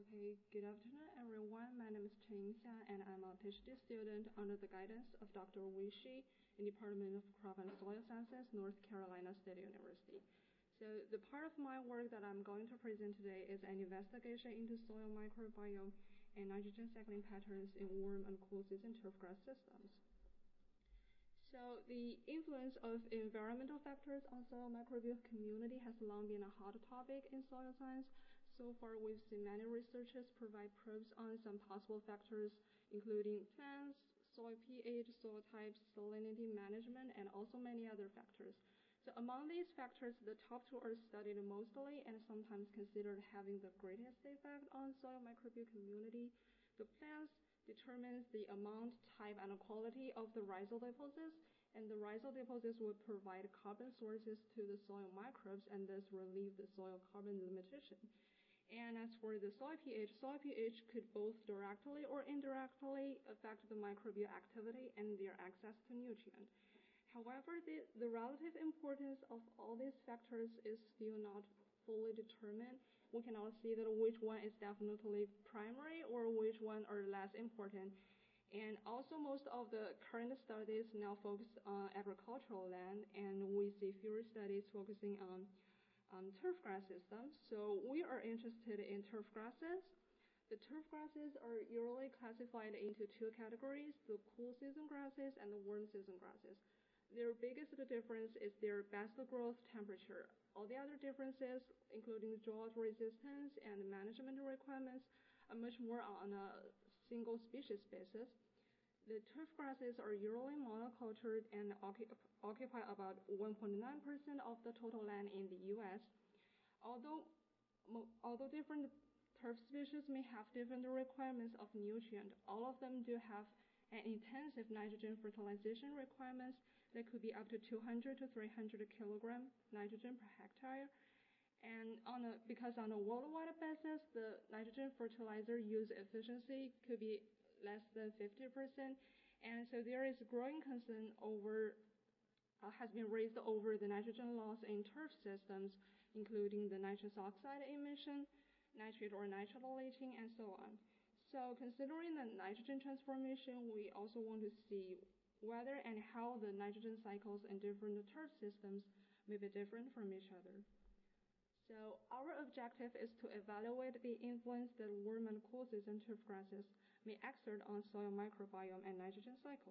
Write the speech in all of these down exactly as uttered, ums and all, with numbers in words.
Okay, good afternoon, everyone. My name is Chen Xia, and I'm a PhD student under the guidance of Doctor Wei Shi in the Department of Crop and Soil Sciences, North Carolina State University. So the part of my work that I'm going to present today is an investigation into soil microbiome and nitrogen cycling patterns in warm and cool season turfgrass systems. So the influence of environmental factors on soil microbiome community has long been a hot topic in soil science. So far, we've seen many researchers provide probes on some possible factors, including plants, soil pH, soil types, salinity management, and also many other factors. So among these factors, the top two are studied mostly and sometimes considered having the greatest effect on soil microbiome community. The plants determines the amount, type, and quality of the rhizal deposits, and the rhizal deposits would provide carbon sources to the soil microbes and thus relieve the soil carbon limitation. And as for the soil pH, soil pH could both directly or indirectly affect the microbial activity and their access to nutrients. However, the, the relative importance of all these factors is still not fully determined. We cannot see that which one is definitely primary or which one are less important. And also, most of the current studies now focus on agricultural land, and we see fewer studies focusing on um, turf grass systems. So we are interested in turf grasses. The turf grasses are usually classified into two categories, the cool season grasses and the warm season grasses. Their biggest difference is their best growth temperature. All the other differences, including drought resistance and management requirements, are much more on a single species basis. The turf grasses are usually monocultured and occupy about one point nine percent of the total land in the U S. Although, although different turf species may have different requirements of nutrient, all of them do have an intensive nitrogen fertilization requirements that could be up to two hundred to three hundred kilogram nitrogen per hectare. And on a, because on a worldwide basis, the nitrogen fertilizer use efficiency could be less than fifty percent. And so there is growing concern over, uh, has been raised over the nitrogen loss in turf systems, including the nitrous oxide emission, nitrate or nitrile leaching, and so on. So considering the nitrogen transformation, we also want to see whether and how the nitrogen cycles in different turf systems may be different from each other. So our objective is to evaluate the influence that warm and cool season turf grasses may exert on soil microbiome and nitrogen cycle.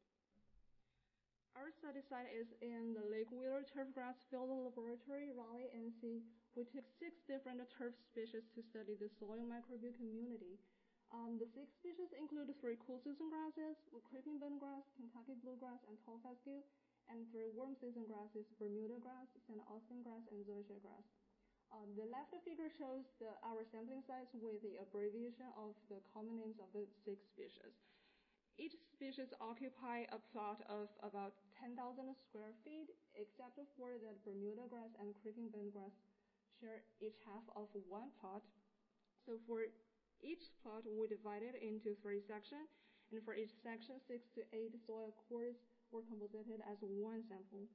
Our study site is in the Lake Wheeler Turf Grass Field Laboratory, Raleigh, N C. We took six different turf species to study the soil microbiome community. Um, the six species include three cool season grasses, creeping bendgrass, Kentucky bluegrass, and tall fescue, and three warm season grasses, Bermuda grass, Saint Augustine grass, and zoysia grass. Um, the left figure shows the, our sampling size with the abbreviation of the common names of the six species. Each species occupy a plot of about ten thousand square feet, except for the Bermuda grass and creeping bendgrass share each half of one plot. So for each plot, we divided into three sections, and for each section, six to eight soil cores were composited as one sample.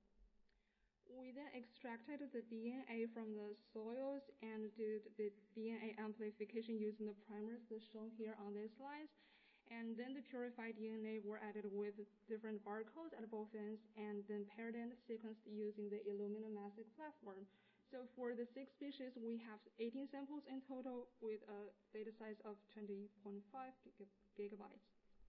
We then extracted the D N A from the soils and did the D N A amplification using the primers that's shown here on this slide. And then the purified D N A were added with different barcodes at both ends and then paired and sequenced using the Illumina MASSIG platform. So for the six species, we have eighteen samples in total with a data size of twenty point five gigabytes.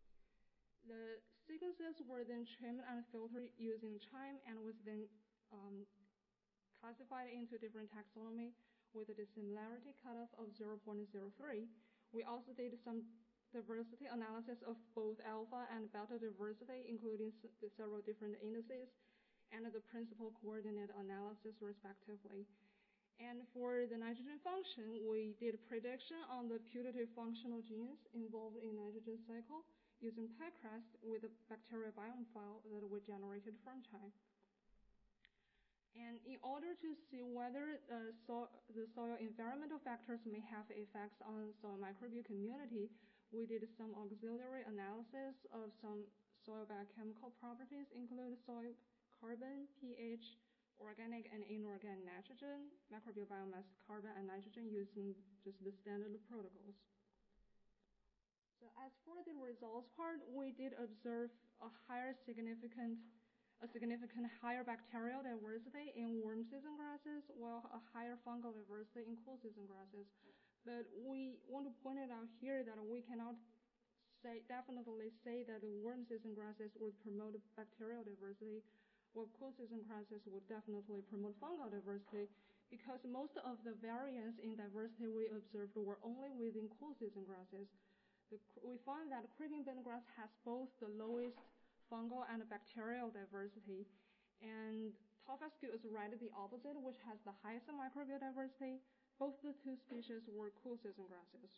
The sequences were then trimmed and filtered using CHIME and was then Um, classified into different taxonomy with a dissimilarity cutoff of zero point zero three. We also did some diversity analysis of both alpha and beta diversity, including the several different indices, and the principal coordinate analysis respectively. And for the nitrogen function, we did prediction on the putative functional genes involved in nitrogen cycle using PyCrest with a bacteria biome file that we generated from CHIME. And in order to see whether uh, so the soil environmental factors may have effects on soil microbiome community, we did some auxiliary analysis of some soil biochemical properties, including soil carbon, pH, organic and inorganic nitrogen, microbial biomass carbon and nitrogen using just the standard protocols. So as for the results part, we did observe a higher significant, a significant higher bacterial diversity in warm season grasses, while a higher fungal diversity in cool season grasses. But we want to point it out here that we cannot say, definitely say that the warm season grasses would promote bacterial diversity, while cool season grasses would definitely promote fungal diversity, because most of the variance in diversity we observed were only within cool season grasses. The, we found that creeping bentgrass has both the lowest fungal and bacterial diversity, and tall fescue is right the opposite, which has the highest microbial diversity. Both the two species were cool season grasses.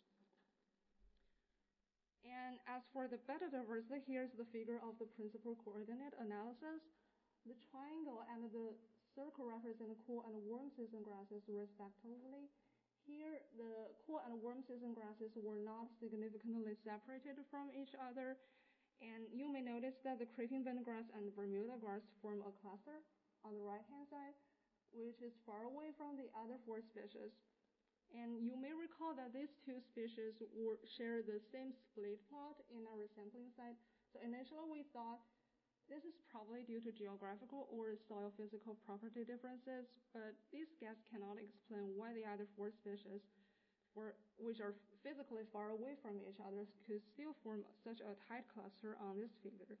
And as for the beta diversity, here's the figure of the principal coordinate analysis. The triangle and the circle represent cool and warm season grasses respectively. Here, the cool and warm season grasses were not significantly separated from each other, and you may notice that the creeping bentgrass and Bermuda grass form a cluster on the right-hand side, which is far away from the other four species. And you may recall that these two species were, share the same split plot in our sampling site. So initially we thought this is probably due to geographical or soil physical property differences, but these guesses cannot explain why the other four species, for, which are physically far away from each other, could still form such a tight cluster on this figure.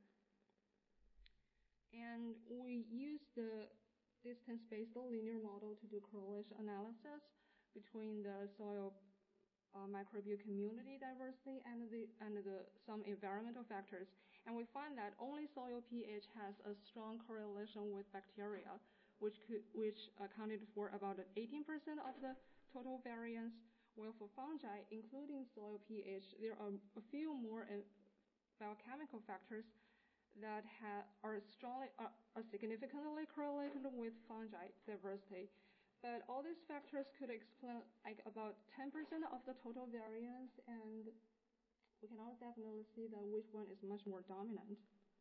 And we used the distance-based linear model to do correlation analysis between the soil uh, microbial community diversity and the and the some environmental factors, and we find that only soil pH has a strong correlation with bacteria, which could which accounted for about eighteen percent of the total variance. While for fungi, including soil pH, there are a few more uh, biochemical factors that ha are strongly uh, are significantly correlated with fungi diversity. But all these factors could explain like about ten percent of the total variance, and we can all definitely see that which one is much more dominant.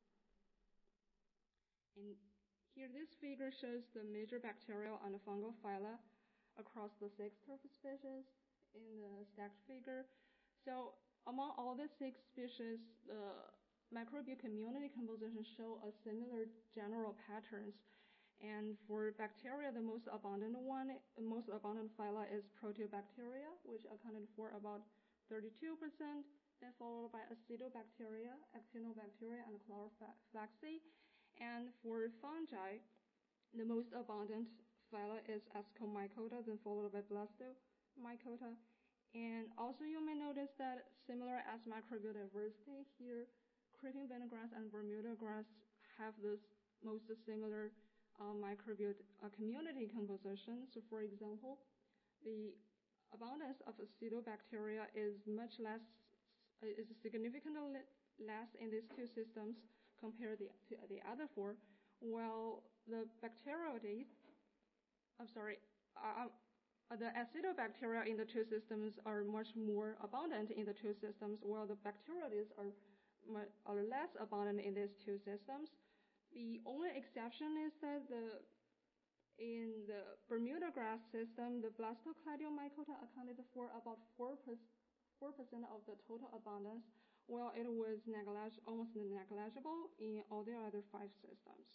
And here this figure shows the major bacterial and fungal phyla across the six turf species in the stacked figure. So among all the six species, the microbial community composition show a similar general patterns. And for bacteria, the most abundant one, the most abundant phyla is Proteobacteria, which accounted for about thirty-two percent, then followed by Acidobacteria, Actinobacteria, and Chloroflaxi. And for fungi, the most abundant phyla is Ascomycota, then followed by Blastomycota. And also you may notice that similar as microbial diversity, here creeping bentgrass and Bermuda grass have the most similar Uh, microbial uh, community composition. So for example, the abundance of Acidobacteria is much less, uh, is significantly less in these two systems compared the, to the other four, while the Bacteroides, I'm sorry, uh, uh, the Acidobacteria in the two systems are much more abundant in the two systems, while the Bacteroides are, are less abundant in these two systems. The only exception is that the in the Bermuda grass system, the Blastocladiomycota accounted for about four percent of the total abundance, while it was neglig almost negligible in all the other five systems.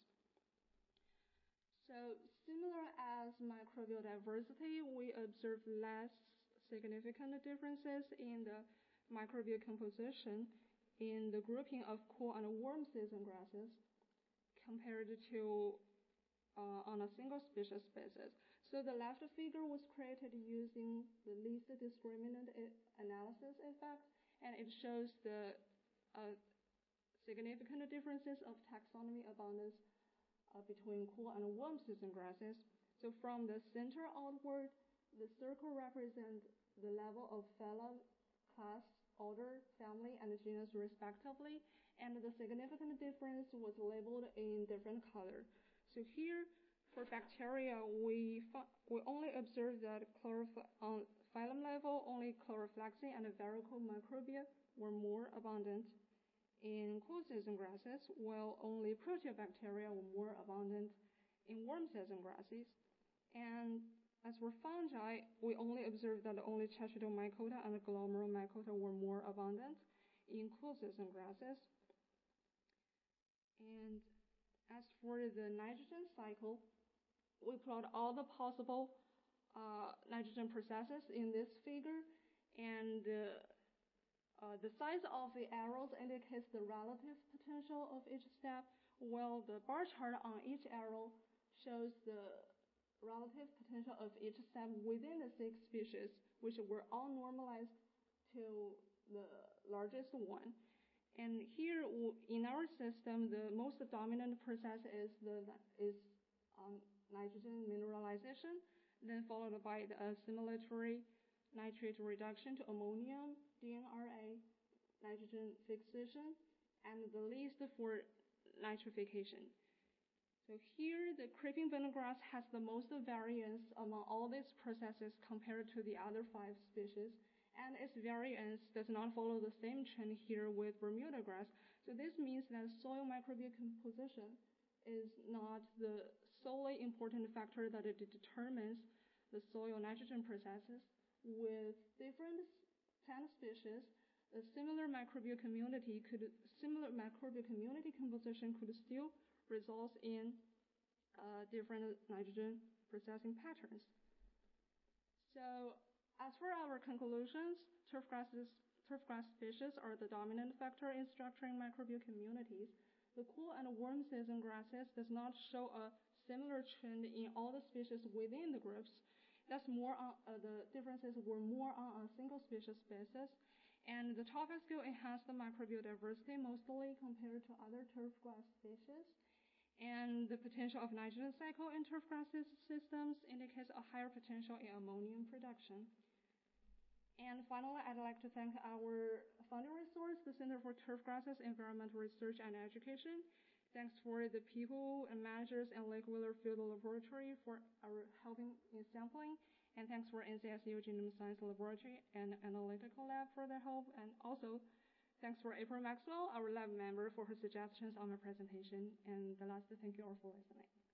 So similar as microbial diversity, we observe less significant differences in the microbial composition in the grouping of cool and warm season grasses compared to uh, on a single species basis. So the left figure was created using the least discriminant analysis effect, and it shows the uh, significant differences of taxonomy abundance uh, between cool and warm season grasses. So from the center outward, the circle represents the level of phyla, class, order, family, and genus respectively, and the significant difference was labeled in different color. So here, for bacteria, we we only observed that on phylum level, only Chloroflaxi and Verrucomicrobia were more abundant in cool season grasses, while only Proteobacteria were more abundant in warm season grasses. And as for fungi, we only observed that only Chachidomycota and Glomeromycota were more abundant in cool season grasses. And as for the nitrogen cycle, we plot all the possible uh, nitrogen processes in this figure, and uh, uh, the size of the arrows indicates the relative potential of each step, while the bar chart on each arrow shows the relative potential of each step within the six species, which were all normalized to the largest one. And here in our system, the most dominant process is the is um, nitrogen mineralization, then followed by the assimilatory nitrate reduction to ammonium, D N R A, nitrogen fixation, and the least for nitrification. So here, the creeping bending-grass has the most variance among all these processes compared to the other five species, and its variance does not follow the same trend here with Bermuda grass. So this means that soil microbial composition is not the solely important factor that it determines the soil nitrogen processes. With different plant species, a similar microbial community could similar microbial community composition could still result in uh, different nitrogen processing patterns. So as for our conclusions, turf grasses, turf grass species are the dominant factor in structuring microbial communities. The cool and warm season grasses does not show a similar trend in all the species within the groups. That's more on, uh, the differences were more on a single species basis. And the Tolfa scale enhanced the microbial diversity mostly compared to other turf grass species. And the potential of nitrogen cycle in turf grass systems indicates a higher potential in ammonium production. And finally, I'd like to thank our funding resource, the Center for Turf Grasses Environmental Research and Education. Thanks for the people and managers in Lake Wheeler Field Laboratory for our helping in sampling. And thanks for N C S U Genome Science Laboratory and Analytical Lab for their help. And also, thanks for April Maxwell, our lab member, for her suggestions on my presentation. And the last, thank you all for listening.